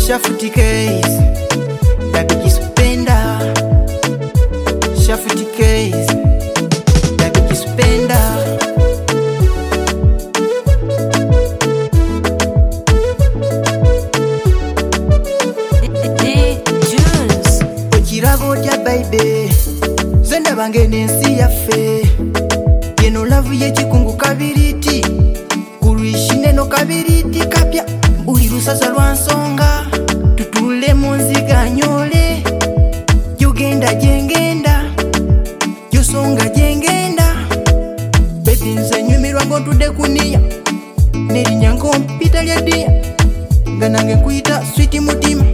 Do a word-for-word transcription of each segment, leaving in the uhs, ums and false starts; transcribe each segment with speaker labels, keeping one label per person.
Speaker 1: Shafuti case, baby kisupenda. Shafuti case, baby kisupenda. Okirabo tya baby, zenda bange nensi yaffe. Yeno love ye chikungu kabiriti, kulishi neno kabiriti kapya. Buli lusaza lwansonga, tutule munziga nyole. Yogenda jengenda, yosonga jengenda. Baby nze nyumirwa ngontude kuniya, nerinya ngompita lya dia. Nga nange nkuyita sweet mutima,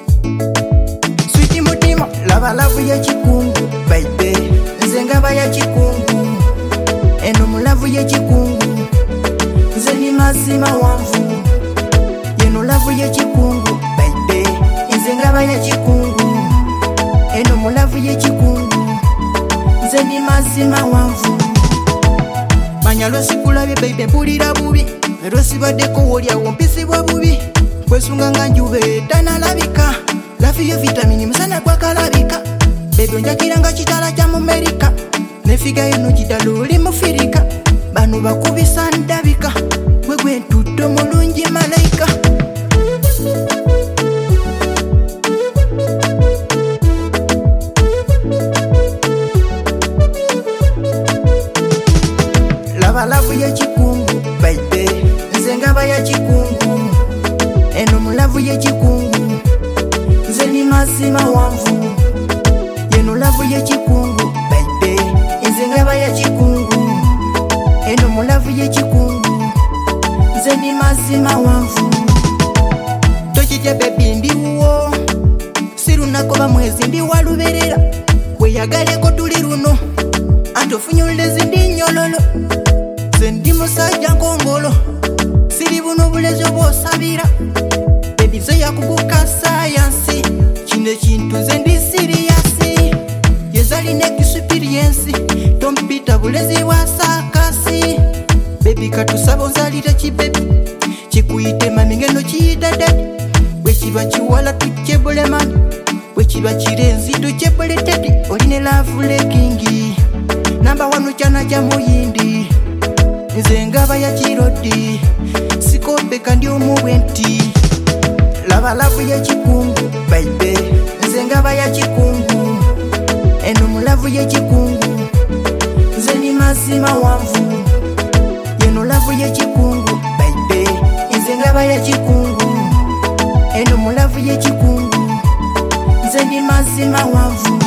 Speaker 1: sweet mutima. Lava love ya chikungu baby, nze ngaba ya chikungu. Eno mulavu ya chikungu, nze ni mazima wanvu. Yeno love ya chikungu baby, nze ngaba ya chikungu. Eno mulavu ya chikungu, nze ni mazima wanvu. Manya lwe sikulabye baby mpulira bubi, lwe sibaddeko wolyawo mpisibwa bubi. Kwesunga nga njube tanalabika, lafi yo vitamini musana gwakalabika. Baby onjakira nga kitala kya Mumerika, nefiga yeno kidala oli mufirika. Bano bakubisa ndabika, gwe gwe ntutto mulungi malayika. Lava love ya chikungu baby, nze ngaba ya chikungu. Eno mulavu ya chikungu, nze ni mazima wanvu. Yeno love ya chikungu baby, nze ngaba ya chikungu. Eno mulavu ya chikungu, nze ni mazima wanvu. Tochitya baby ndiwo, sirunakoba mwezi ndi waluberera. Weyagaleko tuli luno, antofunyulire zindi nyololo. Nze ndi musajja nkongolo, siri buno bulezi obwosabira. Baby nze yakuguka sayansi, kino ekintu nze ndi siriyasi. Yezalina experience, tompita bulezi bwa sakasi. Baby katusaba onzalire ki baby, kikuyite mami ngeno kiyita daddy. Bwe kiba kiwala tukyebule mami, bwe kiba kirenzi tukyebule teddy. Oline love lekingi, namba wano kyana kya muyindi. Nze ngaba ya kirodi, sikopeka ndi omubwenti. Lava love ya chikungu baby, nze ngaba ya chikungu. Eno mulavu ya chikungu, nze ni mazima wanvu. Yeno love ya chikungu baby, nze ngaba ya chikungu. Eno mulavu ya chikungu, nze ni mazima wanvu.